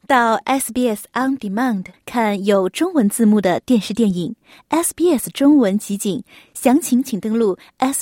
到 SBS On Demand 看有中文字幕的电视电影 SBS 中文集锦，详情请登录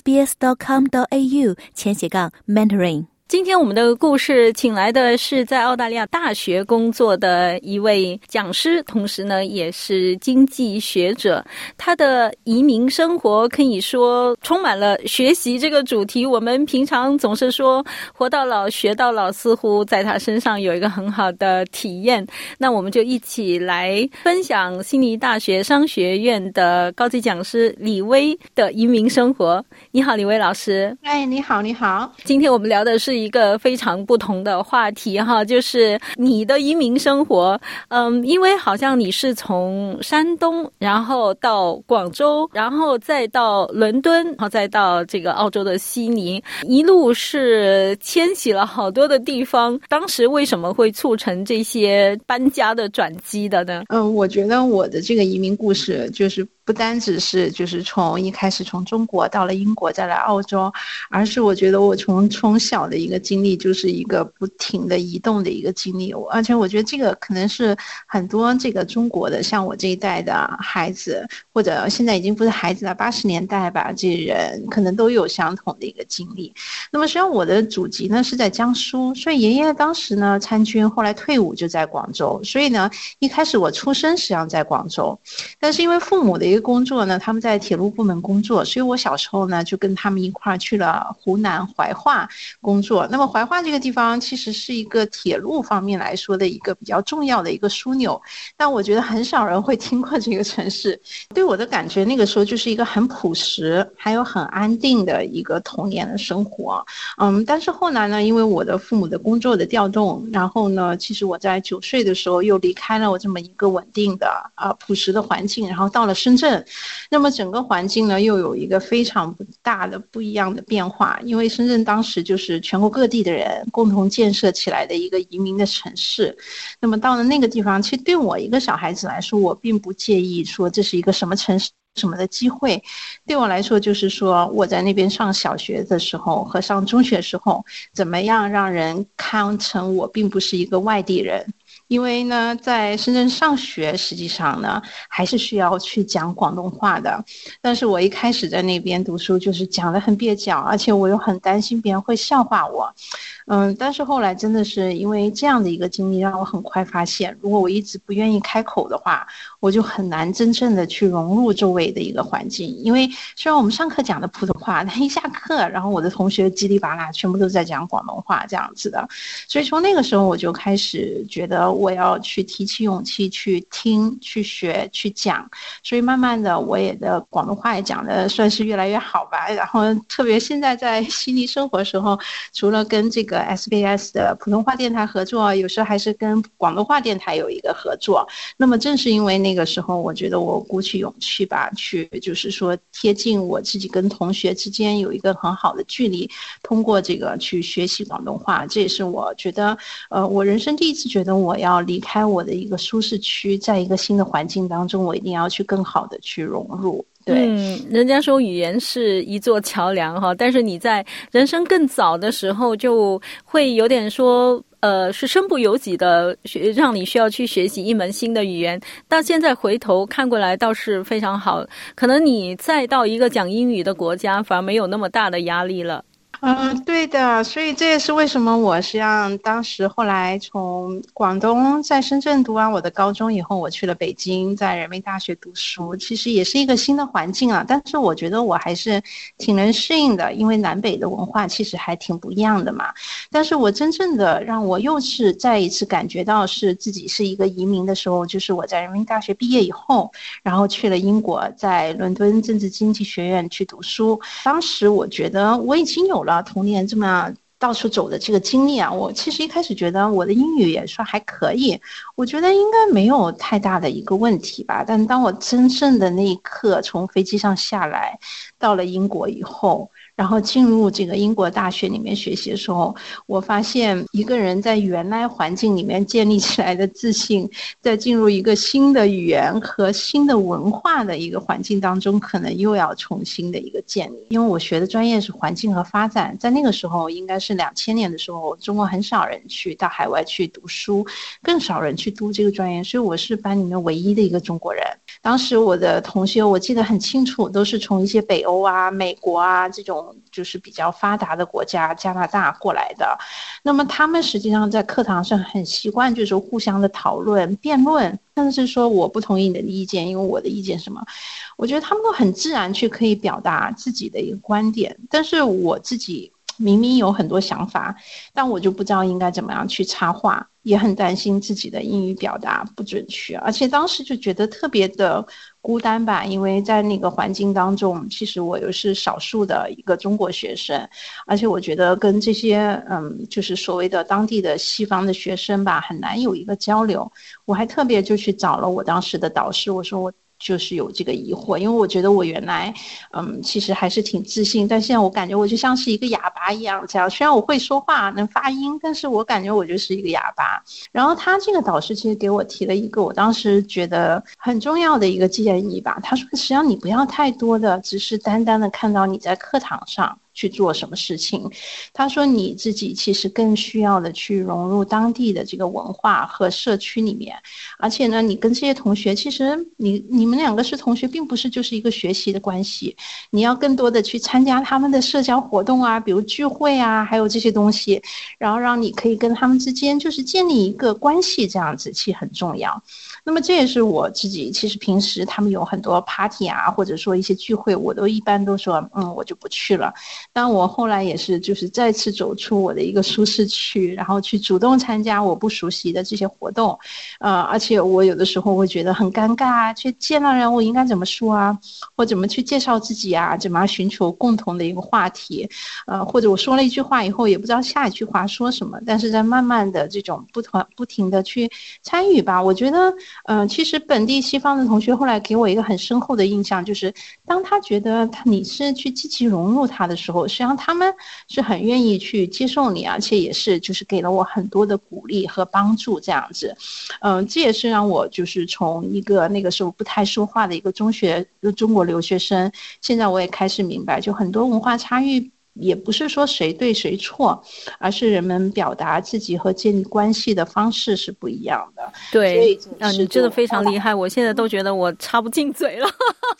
sbs.com.au/Mandarin。今天我们的故事请来的是在澳大利亚大学工作的一位讲师，同时呢也是经济学者。他的移民生活可以说充满了学习这个主题。我们平常总是说活到老学到老，似乎在他身上有一个很好的体验。那我们就一起来分享悉尼大学商学院的高级讲师李薇的移民生活。你好，李薇老师。 你好，你好。 今天我们聊的是一个非常不同的话题哈，就是你的移民生活。因为好像你是从山东，然后到广州，然后再到伦敦，然后再到这个澳洲的悉尼，一路是迁徙了好多的地方。当时为什么会促成这些搬家的转机的呢？ 我觉得我的这个移民故事就是不单只是就是从一开始从中国到了英国再来澳洲，而是我觉得我从小的一个经历就是一个不停的移动的一个经历。而且我觉得这个可能是很多这个中国的像我这一代的孩子，或者现在已经不是孩子了，80年代吧，这些人可能都有相同的一个经历。那么实际上我的祖籍呢是在江苏，所以爷爷当时呢参军，后来退伍就在广州，所以呢一开始我出生实际上在广州，但是因为父母的一个工作呢，他们在铁路部门工作，所以我小时候呢就跟他们一块儿去了湖南怀化工作。那么怀化这个地方其实是一个铁路方面来说的一个比较重要的一个枢纽，但我觉得很少人会听过这个城市。对我的感觉那个时候就是一个很朴实还有很安定的一个童年的生活。但是后来呢，因为我的父母的工作的调动，然后呢其实我在9岁的时候又离开了我这么一个稳定的朴实的环境，然后到了深圳。那么整个环境呢又有一个非常大的不一样的变化，因为深圳当时就是全国各地的人共同建设起来的一个移民的城市。那么到了那个地方，其实对我一个小孩子来说，我并不介意说这是一个什么城市什么的机会。对我来说就是说我在那边上小学的时候和上中学的时候，怎么样让人看成我并不是一个外地人。因为呢在深圳上学实际上呢还是需要去讲广东话的，但是我一开始在那边读书就是讲得很蹩脚，而且我又很担心别人会笑话我。但是后来真的是因为这样的一个经历，让我很快发现，如果我一直不愿意开口的话，我就很难真正的去融入周围的一个环境。因为虽然我们上课讲的普通话，但一下课，然后我的同学叽里吧啦全部都在讲广东话这样子的。所以从那个时候我就开始觉得我要去提起勇气去听去学去讲，所以慢慢的我也的广东话也讲的算是越来越好吧。然后特别现在在悉尼生活的时候，除了跟这个 SBS 的普通话电台合作，有时候还是跟广东话电台有一个合作。那么正是因为那个时候我觉得我鼓起勇气吧，去就是说贴近我自己跟同学之间有一个很好的距离，通过这个去学习广东话。这也是我觉得我人生第一次觉得我要离开我的一个舒适区，在一个新的环境当中我一定要去更好的去融入。对， 人家说语言是一座桥梁哈，但是你在人生更早的时候就会有点说是身不由己的让你需要去学习一门新的语言。到现在回头看过来倒是非常好，可能你再到一个讲英语的国家反而没有那么大的压力了。 对的，所以这也是为什么我实际上当时后来从广东在深圳读完我的高中以后，我去了北京，在人民大学读书，其实也是一个新的环境啊。但是我觉得我还是挺能适应的，因为南北的文化其实还挺不一样的嘛。但是我真正的让我又是再一次感觉到是自己是一个移民的时候，就是我在人民大学毕业以后，然后去了英国，在伦敦政治经济学院去读书。当时我觉得我已经有了童年这么到处走的这个经历啊，我其实一开始觉得我的英语也说还可以，我觉得应该没有太大的一个问题吧。但当我真正的那一刻从飞机上下来到了英国以后， 然后进入这个英国大学里面学习的时候，我发现一个人在原来环境里面建立起来的自信，在进入一个新的语言和新的文化的一个环境当中，可能又要重新的一个建立。因为我学的专业是环境和发展，在那个时候应该是2000年的时候，中国很少人去到海外去读书，更少人去读这个专业，所以我是班里面唯一的一个中国人。当时我的同学我记得很清楚，都是从一些北欧啊、美国啊这种就是比较发达的国家，加拿大过来的。那么他们实际上在课堂上很习惯就是互相的讨论辩论，甚至是说我不同意你的意见，因为我的意见是什么，我觉得他们都很自然去可以表达自己的一个观点。但是我自己明明有很多想法，但我就不知道应该怎么样去插话，也很担心自己的英语表达不准确，而且当时就觉得特别的孤单吧，因为在那个环境当中，其实我又是少数的一个中国学生，而且我觉得跟这些就是所谓的当地的西方的学生吧，很难有一个交流。我还特别就去找了我当时的导师，我说我就是有这个疑惑，因为我觉得我原来其实还是挺自信，但现在我感觉我就像是一个哑巴一样，这样虽然我会说话能发音，但是我感觉我就是一个哑巴。然后他这个导师其实给我提了一个我当时觉得很重要的一个建议吧，他说实际上你不要太多的只是单单的看到你在课堂上去做什么事情，他说你自己其实更需要的去融入当地的这个文化和社区里面，而且呢你跟这些同学其实你们两个是同学，并不是就是一个学习的关系，你要更多的去参加他们的社交活动啊，比如聚会啊，还有这些东西，然后让你可以跟他们之间就是建立一个关系，这样子其实很重要。那么这也是我自己其实平时他们有很多 party 啊，或者说一些聚会，我都一般都说我就不去了。但我后来也是就是再次走出我的一个舒适区，然后去主动参加我不熟悉的这些活动，而且我有的时候会觉得很尴尬啊，去见到人我应该怎么说啊，或怎么去介绍自己啊，怎么寻求共同的一个话题，或者我说了一句话以后也不知道下一句话说什么，但是在慢慢的这种不停的去参与吧。我觉得其实本地西方的同学后来给我一个很深厚的印象，就是当他觉得你是去积极融入他的时候，实际上他们是很愿意去接受你，而且也是就是给了我很多的鼓励和帮助这样子。这也是让我就是从一个那个时候不太说话的一个中国留学生，现在我也开始明白，就很多文化差异也不是说谁对谁错，而是人们表达自己和建立关系的方式是不一样的。 对，你真的非常厉害，我现在都觉得我插不进嘴了。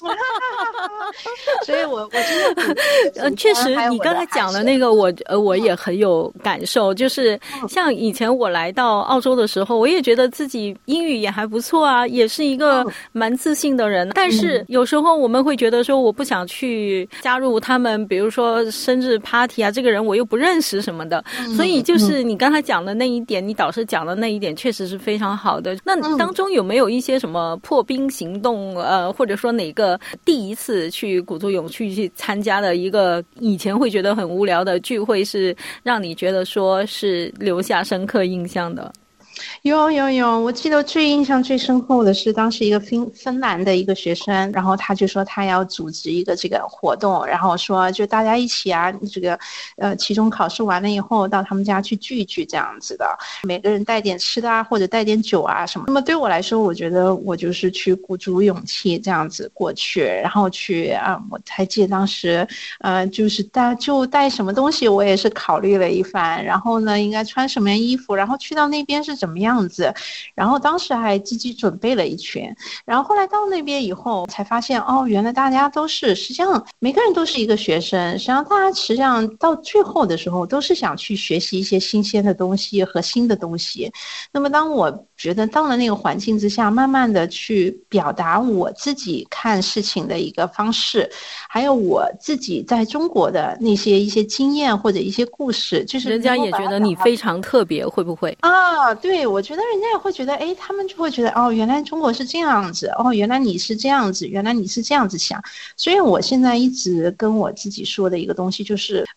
所以我真的确实你刚才讲的那个我也很有感受，就是像以前我来到澳洲的时候，我也觉得自己英语也还不错啊，也是一个蛮自信的人，但是有时候我们会觉得说我不想去加入他们，比如说生日 party 啊，这个人我又不认识什么的，所以就是你刚才讲的那一点，你导师讲的那一点确实是非常好的。那当中有没有一些什么破冰行动，或者说哪个第一次去鼓足勇气去参加的一个以前会觉得很无聊的聚会，是让你觉得说是留下深刻印象的？ 有，我记得印象最深刻的是当时一个芬兰的一个学生，然后他就说他要组织一个这个活动，然后说就大家一起啊，这个期中考试完了以后到他们家去聚一聚这样子的，每个人带点吃的啊，或者带点酒啊什么。那么对我来说，我觉得我就是去鼓足勇气这样子过去，然后去我还记得当时就是带什么东西我也是考虑了一番，然后呢应该穿什么样衣服，然后去到那边是怎么样子，然后当时还积极准备了一圈，然后后来到那边以后才发现原来大家都是实际上每个人都是一个学生，实际上大家实际上到最后的时候都是想去学习一些新鲜的东西和新的东西。那么当我觉得到了那个环境之下，慢慢的去表达我自己看事情的一个方式，还有我自己在中国的一些经验或者一些故事，就是人家也觉得你非常特别，会不会对，我觉得人家也会觉得他们就会觉得原来中国是这样子，原来你是这样子，原来你是这样子想。所以我现在一直跟我自己说的一个东西就是，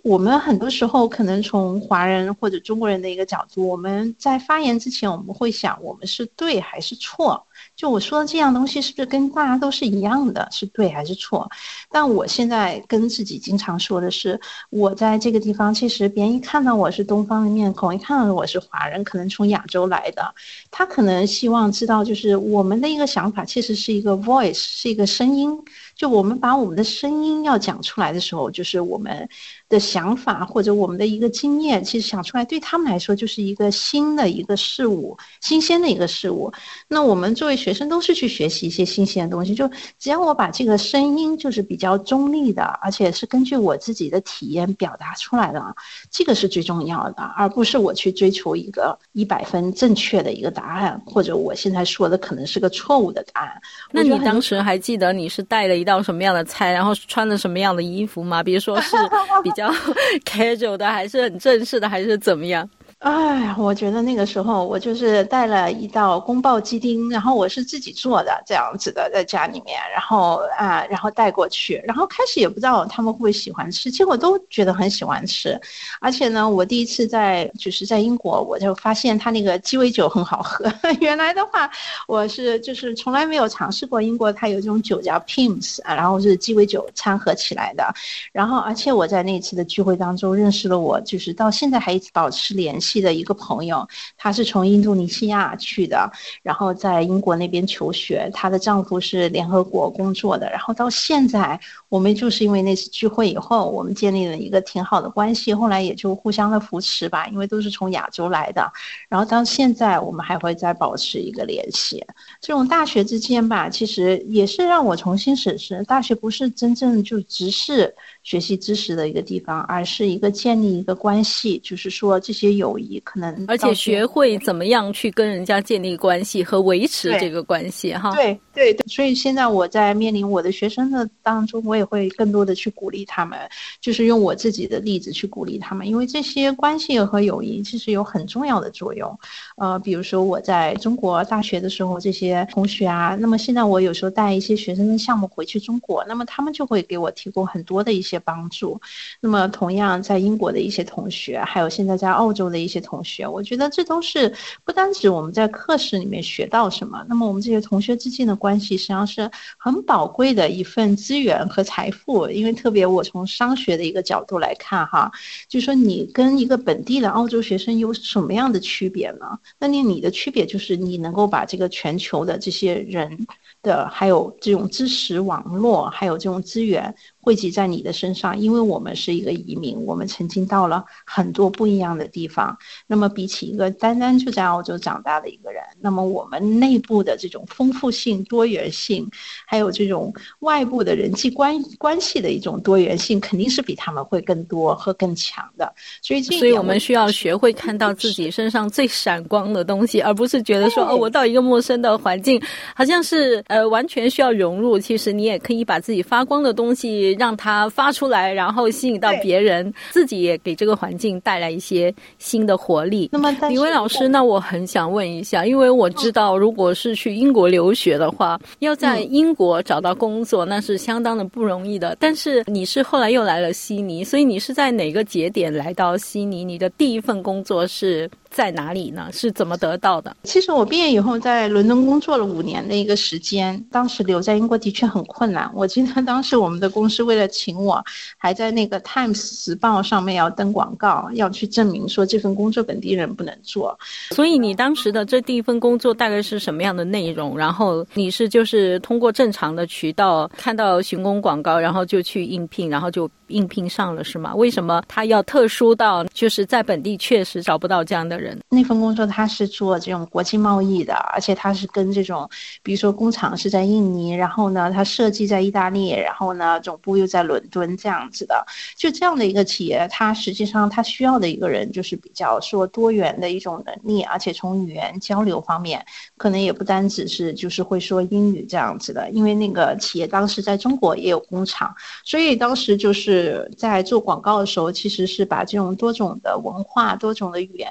我们很多时候可能从华人或者中国人的一个角度，我们在发言之前，我们会想我们是对还是错，就我说的这样东西是不是跟大家都是一样的，是对还是错。但我现在跟自己经常说的是，我在这个地方，其实别人一看到我是东方的面孔，一看到我是华人，可能从亚洲来的，他可能希望知道就是我们的一个想法其实是一个 voice， 是一个声音，就我们把我们的声音要讲出来的时候，就是我们的想法或者我们的一个经验，其实想出来对他们来说就是一个新的一个事物，新鲜的一个事物。那我们作为学生都是去学习一些新鲜的东西，就只要我把这个声音就是比较中立的，而且是根据我自己的体验表达出来的，这个是最重要的，而不是我去追求一个100分正确的一个答案，或者我现在说的可能是个错误的答案。 那你当时还记得你是带了一道什么样的菜，然后穿了什么样的衣服吗？比如说是比较casual 的，还是很正式的，还是怎么样？ 哎，我觉得那个时候我就是带了一道宫爆鸡丁，然后我是自己做的这样子的，在家里面，然后带过去，然后开始也不知道他们会不会喜欢吃，结果都觉得很喜欢吃。而且呢，我第一次在英国，我就发现他那个鸡尾酒很好喝。原来的话，我是就是从来没有尝试过英国它有这种酒叫 Pimm's 啊，然后是鸡尾酒掺合起来的。然后而且我在那次的聚会当中认识了我就是到现在还一直保持联系的一个朋友，她是从印度尼西亚去的，然后在英国那边求学，她的丈夫是联合国工作的，然后到现在我们就是因为那次聚会以后，我们建立了一个挺好的关系，后来也就互相的扶持吧，因为都是从亚洲来的，然后到现在我们还会再保持一个联系。这种大学之间吧，其实也是让我重新审视，大学不是真正就只是学习知识的一个地方，而是一个建立一个关系，就是说这些友谊可能而且学会怎么样去跟人家建立关系和维持这个关系哈。 对对对，所以现在我在面临我的学生的当中，我也会更多的去鼓励他们，就是用我自己的例子去鼓励他们，因为这些关系和友谊其实有很重要的作用。比如说我在中国大学的时候，这些同学啊，那么现在我有时候带一些学生的项目回去中国，那么他们就会给我提供很多的一些帮助。那么同样在英国的一些同学，还有现在在澳洲的一些同学，我觉得这都是不单指我们在课室里面学到什么，那么我们这些同学之间的关系实际上是很宝贵的一份资源和财富。因为特别我从商学的一个角度来看哈，就说你跟一个本地的澳洲学生有什么样的区别呢？那你的区别就是你能够把这个全球的这些人的还有这种知识网络还有这种资源汇集在你的身上，因为我们是一个移民，我们曾经到了很多不一样的地方，那么比起一个单单就在澳洲长大的一个人，那么我们内部的这种丰富性多元性还有这种外部的人际关系的一种多元性肯定是比他们会更多和更强的。所以我们需要学会看到自己身上最闪光的东西，而不是觉得说我到一个陌生的环境好像是完全需要融入，其实你也可以把自己发光的东西让它发出来，然后吸引到别人，自己也给这个环境带来一些新的活力。 那么李薇老师，那我很想问一下，因为我知道如果是去英国留学的话，要在英国找到工作那是相当的不容易的，但是你是后来又来了悉尼，所以你是在哪个节点来到悉尼？你的第一份工作是在哪里呢？是怎么得到的？ 其实我毕业以后在伦敦工作了5年的一个时间，当时留在英国的确很困难。我记得当时我们的公司为了请我，还在那个 Times 时报上面要登广告，要去证明说这份工作本地人不能做。 所以你当时的这第一份工作大概是什么样的内容？然后你是就是通过正常的渠道看到寻工广告，然后就去应聘，然后就应聘上了是吗？为什么他要特殊到就是在本地确实找不到这样的人？ 那份工作他是做这种国际贸易的，而且他是跟这种比如说工厂是在印尼，然后呢他设计在意大利，然后呢总部又在伦敦这样子的。就这样的一个企业，它实际上它需要的一个人就是比较说多元的一种能力，而且从语言交流方面可能也不单只是就是会说英语这样子的。因为那个企业当时在中国也有工厂，所以当时就是在做广告的时候，其实是把这种多种的文化多种的语言的一个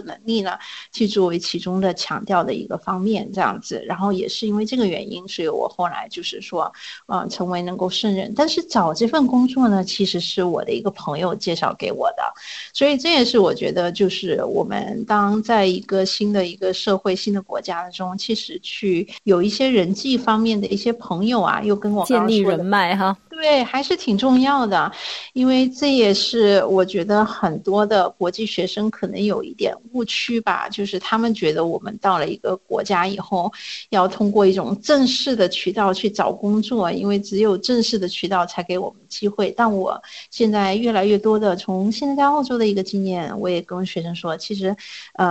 能力呢，去作为其中的强调的一个方面这样子。然后也是因为这个原因，所以我后来就是说成为能够胜任。但是找这份工作呢，其实是我的一个朋友介绍给我的，所以这也是我觉得就是我们当在一个新的一个社会新的国家中，其实去有一些人际方面的一些朋友啊，又跟我建立人脉哈， 对，还是挺重要的。因为这也是我觉得很多的国际学生可能有一点误区吧，就是他们觉得我们到了一个国家以后要通过一种正式的渠道去找工作，因为只有正式的渠道才给我们机会。但我现在越来越多的从现在在澳洲的一个经验，我也跟学生说，其实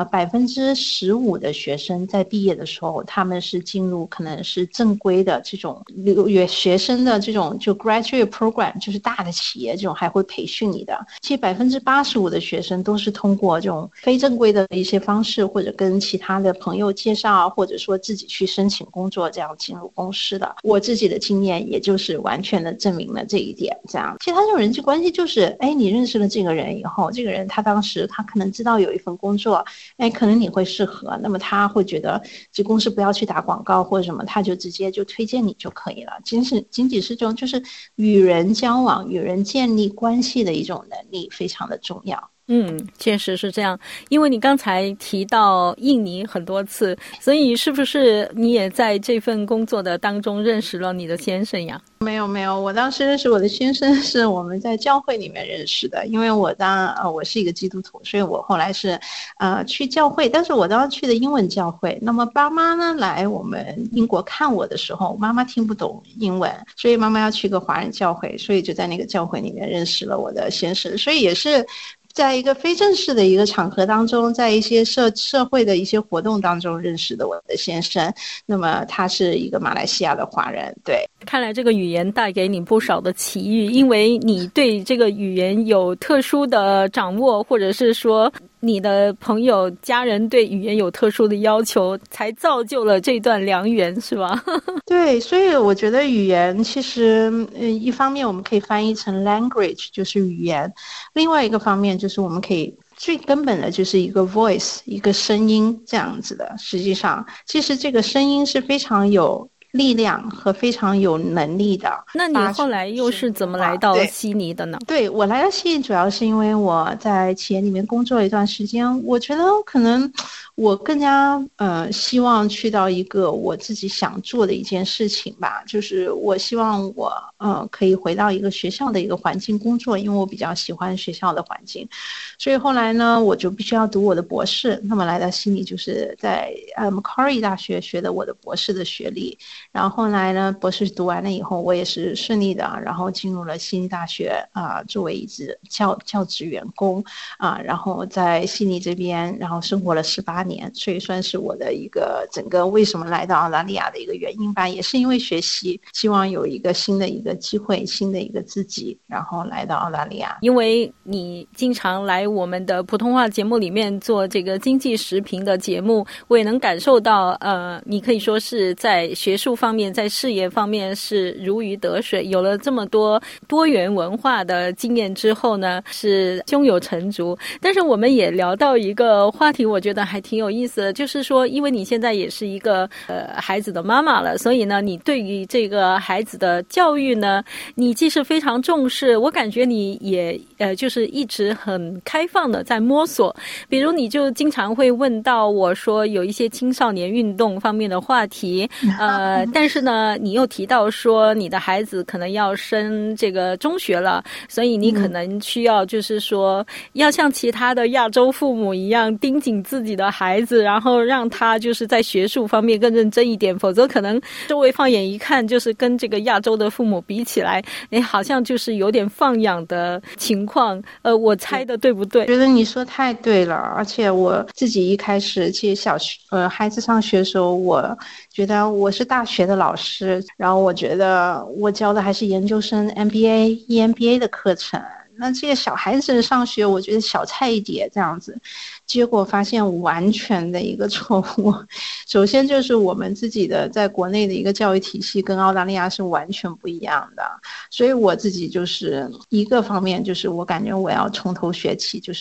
15%的学生在毕业的时候，他们是进入可能是正规的这种学生的这种就 graduate program， 就是大的企业这种还会培训你的。其实85%的学生都是通过这种非正规的一些方式，或者跟其他的朋友介绍，或者说自己去申请工作，这样进入公司的。我自己的经验也就是完全的证明了这一点。这样，其他这种人际关系就是，你认识了这个人以后，这个人他当时他可能知道有一份工作，可能你会适合，那么他会觉得这公司不要去打广告或者什么，他就直接就推荐你就可以了。仅仅是这种就是与人交往、与人建立关系的一种能力非常的重要。 确实是这样。因为你刚才提到印尼很多次，所以是不是你也在这份工作的当中认识了你的先生呀？ 没有，我当时认识我的先生是我们在教会里面认识的。因为我是一个基督徒，所以我后来是去教会，但是我当时去的英文教会。那么爸妈呢来我们英国看我的时候，妈妈听不懂英文，所以妈妈要去个华人教会，所以就在那个教会里面认识了我的先生。所以也是在一个非正式的一个场合当中，在一些社会的一些活动当中认识的我的先生。那么他是一个马来西亚的华人。对， 看来这个语言带给你不少的奇遇，因为你对这个语言有特殊的掌握，或者是说你的朋友家人对语言有特殊的要求，才造就了这段良缘，是吧？ 对，所以我觉得语言其实一方面我们可以翻译成 language， 就是语言，另外一个方面就是我们可以最根本的就是一个 voice， 一个声音这样子的。实际上其实这个声音是非常有力量和非常有能力的。 那你后来又是怎么来到悉尼的呢？ 对，我来到悉尼主要是因为我在企业里面工作了一段时间，我觉得可能我更加希望去到一个我自己想做的一件事情吧，就是我希望我可以回到一个学校的一个环境工作，因为我比较喜欢学校的环境。所以后来呢，我就必须要读我的博士。那么来到悉尼就是在Macquarie 大学学的我的博士的学历。然后后来呢，博士读完了以后，我也是顺利的，然后进入了悉尼大学作为一直教职员工然后在悉尼这边，然后生活了18年，所以算是我的一个整个为什么来到澳大利亚的一个原因吧，也是因为学习，希望有一个新的一个机会，新的一个自己，然后来到澳大利亚。 因为你经常来我们的普通话节目里面做这个经济时评的节目，我也能感受到你可以说是在学术方面，在事业方面是如鱼得水，有了这么多多元文化的经验之后呢，是胸有成竹。但是我们也聊到一个话题，我觉得还挺有意思的，就是说因为你现在也是一个孩子的妈妈了，所以呢你对于这个孩子的教育呢，你既是非常重视，我感觉你也就是一直很开放的在摸索。比如你就经常会问到我说有一些青少年运动方面的话题但是呢你又提到说你的孩子可能要升这个中学了，所以你可能需要就是说要像其他的亚洲父母一样盯紧自己的孩子，然后让他就是在学术方面更认真一点，否则可能周围放眼一看，就是跟这个亚洲的父母比起来，好像就是有点放养的情况。我猜的对不对？ 觉得你说太对了，而且我自己一开始其实孩子上学的时候，我觉得我是大学的老师，然后我觉得我教的还是研究生 MBA、EMBA 的课程，那这些小孩子上学我觉得小菜一碟这样子，结果发现完全的一个错误。首先就是我们自己的在国内的一个教育体系跟澳大利亚是完全不一样的，所以我自己就是一个方面就是我感觉我要从头学起，就是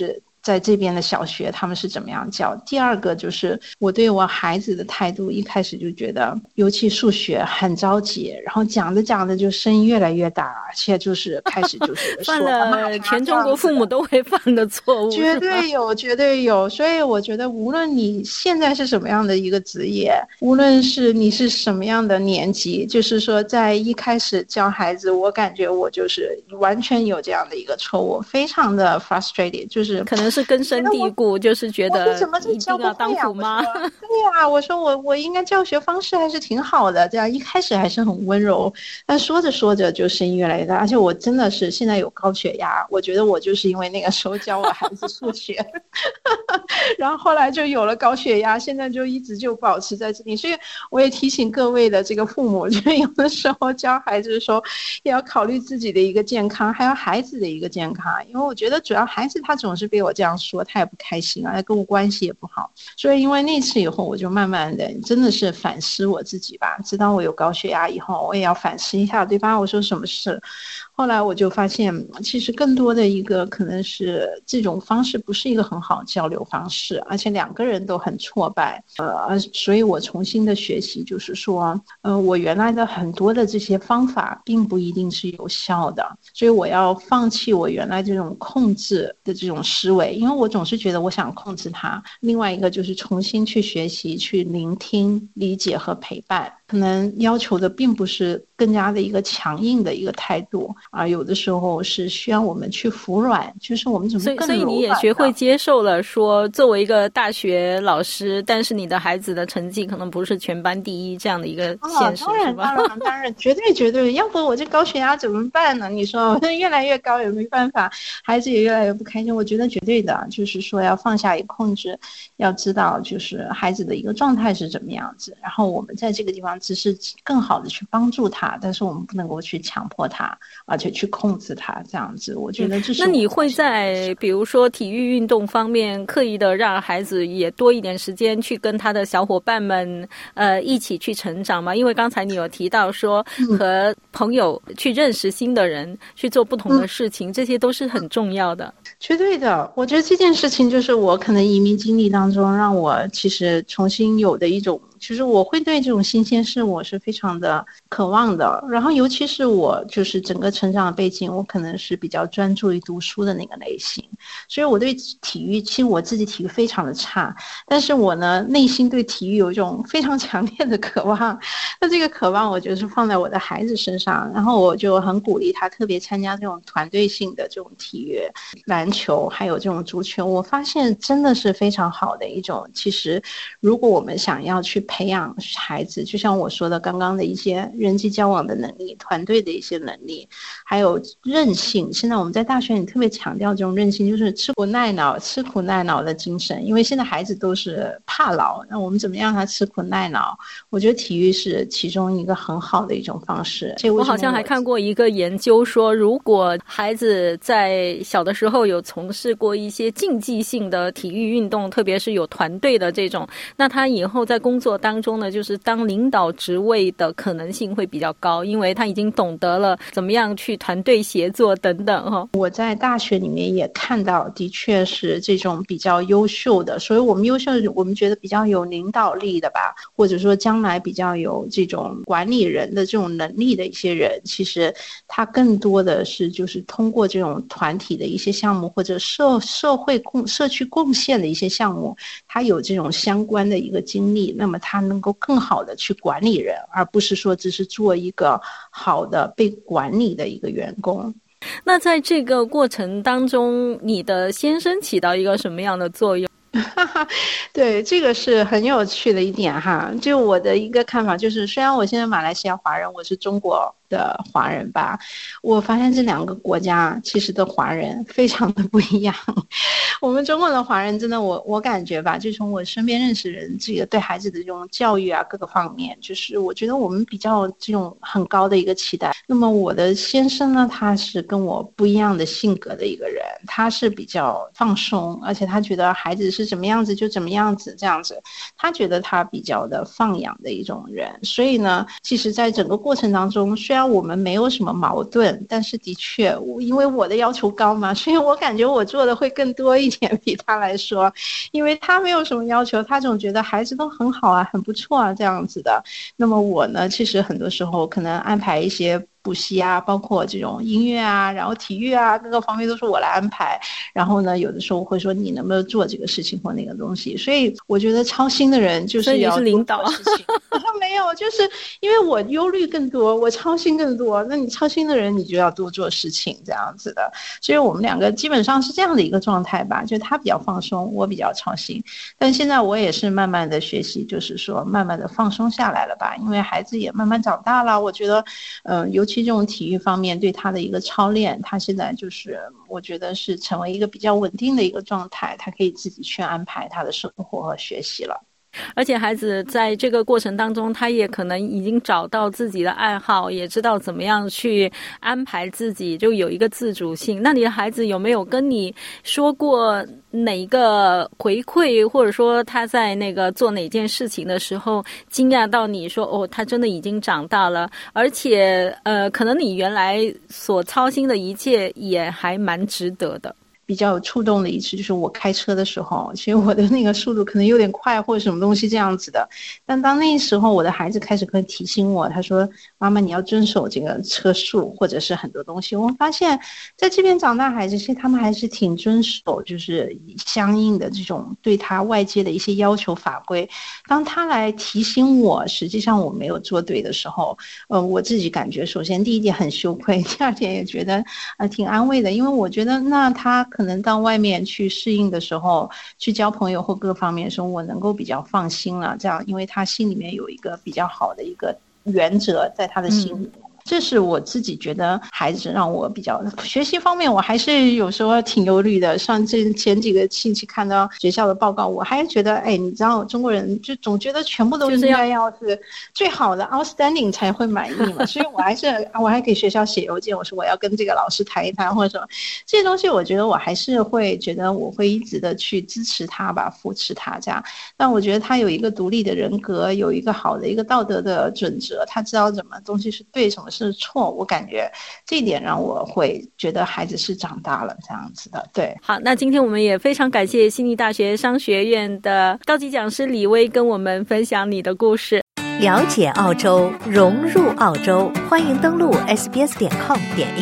在这边的小学他们是怎么样教。第二个就是我对我孩子的态度，一开始就觉得尤其数学很着急，然后讲着讲着就声音越来越大，而且就是开始就是犯了全中国父母都会犯的错误， 绝对有绝对有。所以我觉得无论你现在是什么样的一个职业，无论是你是什么样的年纪，就是说在一开始教孩子，我感觉我就是完全有这样的一个错误，非常的 frustrated， 就是可能是根深蒂固，就是觉得一定要当虎妈。 对呀，我说我应该教学方式还是挺好的，这样一开始还是很温柔，但说着说着就声音越来越大，而且我真的是现在有高血压，我觉得我就是因为那个时候教我孩子数学然后后来就有了高血压，现在就一直就保持在这里。所以我也提醒各位的这个父母，就有的时候教孩子的时候也要考虑自己的一个健康，还有孩子的一个健康。因为我觉得主要孩子他总是被我这样说，他也不开心啊，他跟我关系也不好。所以因为那次以后，我就慢慢的真的是反思我自己吧，知道我有高血压以后，我也要反思一下，对吧？我说什么事？后来我就发现，其实更多的一个可能是这种方式不是一个很好交流方式，而且两个人都很挫败。所以我重新的学习，就是说，我原来的很多的这些方法并不一定是有效的，所以我要放弃我原来这种控制的这种思维，因为我总是觉得我想控制它。另外一个就是重新去学习，去聆听、理解和陪伴。可能要求的并不是更加的一个强硬的一个态度，有的时候是需要我们去服软，就是我们怎么更柔软。 所以你也学会接受了说，作为一个大学老师，但是你的孩子的成绩可能不是全班第一这样的一个现实，是吧？ 当然，绝对，要不我这高血压怎么办呢？你说我越来越高也没办法，孩子也越来越不开心。我觉得绝对的，就是说要放下一控制，要知道就是孩子的一个状态是怎么样子，然后我们在这个地方只是更好的去帮助他，但是我们不能够去强迫他，而且去控制他，这样子。我觉得这是。 那你会在比如说体育运动方面刻意的让孩子也多一点时间去跟他的小伙伴们一起去成长吗？因为刚才你有提到说和朋友去认识新的人，去做不同的事情，这些都是很重要的。 绝对的，我觉得这件事情就是我可能移民经历当中让我其实重新有的一种，其实我会对这种新鲜事我是非常的渴望的。然后尤其是我就是整个成长的背景，我可能是比较专注于读书的那个类型，所以我对体育，其实我自己体育非常的差，但是我呢内心对体育有一种非常强烈的渴望。那这个渴望我就是放在我的孩子身上，然后我就很鼓励他特别参加这种团队性的这种体育，篮球还有这种足球，我发现真的是非常好的一种。其实如果我们想要去培养孩子，就像我说的刚刚的一些人际交往的能力，团队的一些能力，还有韧性。现在我们在大学里特别强调这种韧性，就是吃苦耐劳的精神。因为现在孩子都是怕老，那我们怎么样让他吃苦耐劳？我觉得体育是其中一个很好的一种方式。 我好像还看过一个研究说，如果孩子在小的时候有从事过一些竞技性的体育运动，特别是有团队的这种，那他以后在工作当中呢，就是当领导职位的可能性会比较高，因为他已经懂得了怎么样去团队协作等等。 我在大学里面也看到，的确是这种比较优秀的，所以我们优秀的，我们觉得比较有领导力的吧，或者说将来比较有这种管理人的这种能力的一些人，其实他更多的是就是通过这种团体的一些项目，或者社区贡献的一些项目，他有这种相关的一个经历，那么他能够更好的去管理人，而不是说只是做一个好的被管理的一个员工。 那在这个过程当中，你的先生起到一个什么样的作用？ 对，这个是很有趣的一点哈。就我的一个看法就是，虽然我现在马来西亚华人，我是中国的华人吧，我发现这两个国家其实的华人非常的不一样。我们中国的华人真的，我感觉吧，就从我身边认识人，这个对孩子的这种教育啊，各个方面，就是我觉得我们比较这种很高的一个期待。那么我的先生呢，他是跟我不一样的性格的一个人，他是比较放松，而且他觉得孩子是怎么样子就怎么样子，这样子，他觉得他比较的放养的一种人。所以呢，其实在整个过程当中，虽然然我们没有什么矛盾，但是的确因为我的要求高嘛，所以我感觉我做的会更多一点比他来说，因为他没有什么要求，他总觉得孩子都很好啊，很不错啊这样子的。那么我呢，其实很多时候可能安排一些补习啊，包括这种音乐啊，然后体育啊，各个方面都是我来安排。然后呢，有的时候我会说你能不能做这个事情或那个东西。所以我觉得操心的人就是要所以你是领导事情没有，就是因为我忧虑更多，我操心更多。那你操心的人，你就要多做事情这样子的。所以我们两个基本上是这样的一个状态吧，就他比较放松，我比较操心。但现在我也是慢慢的学习，就是说慢慢的放松下来了吧，因为孩子也慢慢长大了。我觉得尤其这种体育方面对他的一个操练，他现在就是我觉得是成为一个比较稳定的一个状态，他可以自己去安排他的生活和学习了。 而且孩子在这个过程当中，他也可能已经找到自己的爱好，也知道怎么样去安排自己，就有一个自主性。那你的孩子有没有跟你说过哪一个回馈，或者说他在那个做哪件事情的时候惊讶到你说哦，他真的已经长大了，而且可能你原来所操心的一切也还蛮值得的。 比较有触动的一次就是我开车的时候，其实我的那个速度可能有点快或者什么东西这样子的，但当那时候我的孩子开始会提醒我，他说妈妈你要遵守这个车速或者是很多东西。我发现在这边长大孩子其实他们还是挺遵守就是相应的这种对他外界的一些要求法规。当他来提醒我实际上我没有做对的时候，我自己感觉首先第一点很羞愧，第二点也觉得挺安慰的，因为我觉得那他可能到外面去适应的时候，去交朋友或各方面的时候，我能够比较放心了。这样，因为他心里面有一个比较好的一个原则在他的心里面。这是我自己觉得孩子让我比较学习方面我还是有时候挺忧虑的。上前几个星期看到学校的报告，我还觉得你知道中国人就总觉得全部都应该要是最好的 outstanding 才会满意嘛，所以我还给学校写邮件，我说我要跟这个老师谈一谈或者什么这些东西。我觉得我还是会觉得我会一直的去支持他吧，扶持他这样。但我觉得他有一个独立的人格，有一个好的一个道德的准则，他知道什么东西是对什么是错，我感觉这一点让我会觉得孩子是长大了这样子的。对， 好，那今天我们也非常感谢悉尼大学商学院的高级讲师李薇跟我们分享你的故事。 了解澳洲，融入澳洲，欢迎登录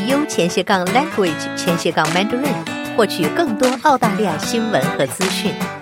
sbs.com.au/language/mandarin 获取更多澳大利亚新闻和资讯。